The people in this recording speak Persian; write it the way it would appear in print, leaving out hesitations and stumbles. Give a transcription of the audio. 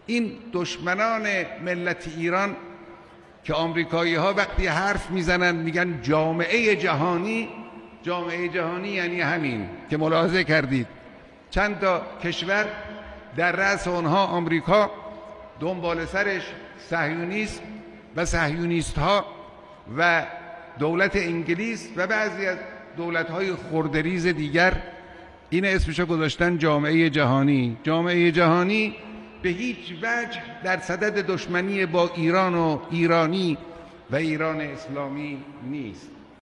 این دشمنان ملت ایران که آمریکایی ها وقتی حرف میزنن میگن جامعه جهانی، جامعه جهانی یعنی همین که ملاحظه کردید چند تا کشور در رأس اونها آمریکا، دنبال سرش صهیونیسم و صهیونیست ها و دولت انگلیس و بعضی از دولت های خردریز دیگر، این اسمشو گذاشتن جامعه جهانی. جامعه جهانی به هیچ وجه در صدد دشمنی با ایران و ایرانی و ایران اسلامی نیست.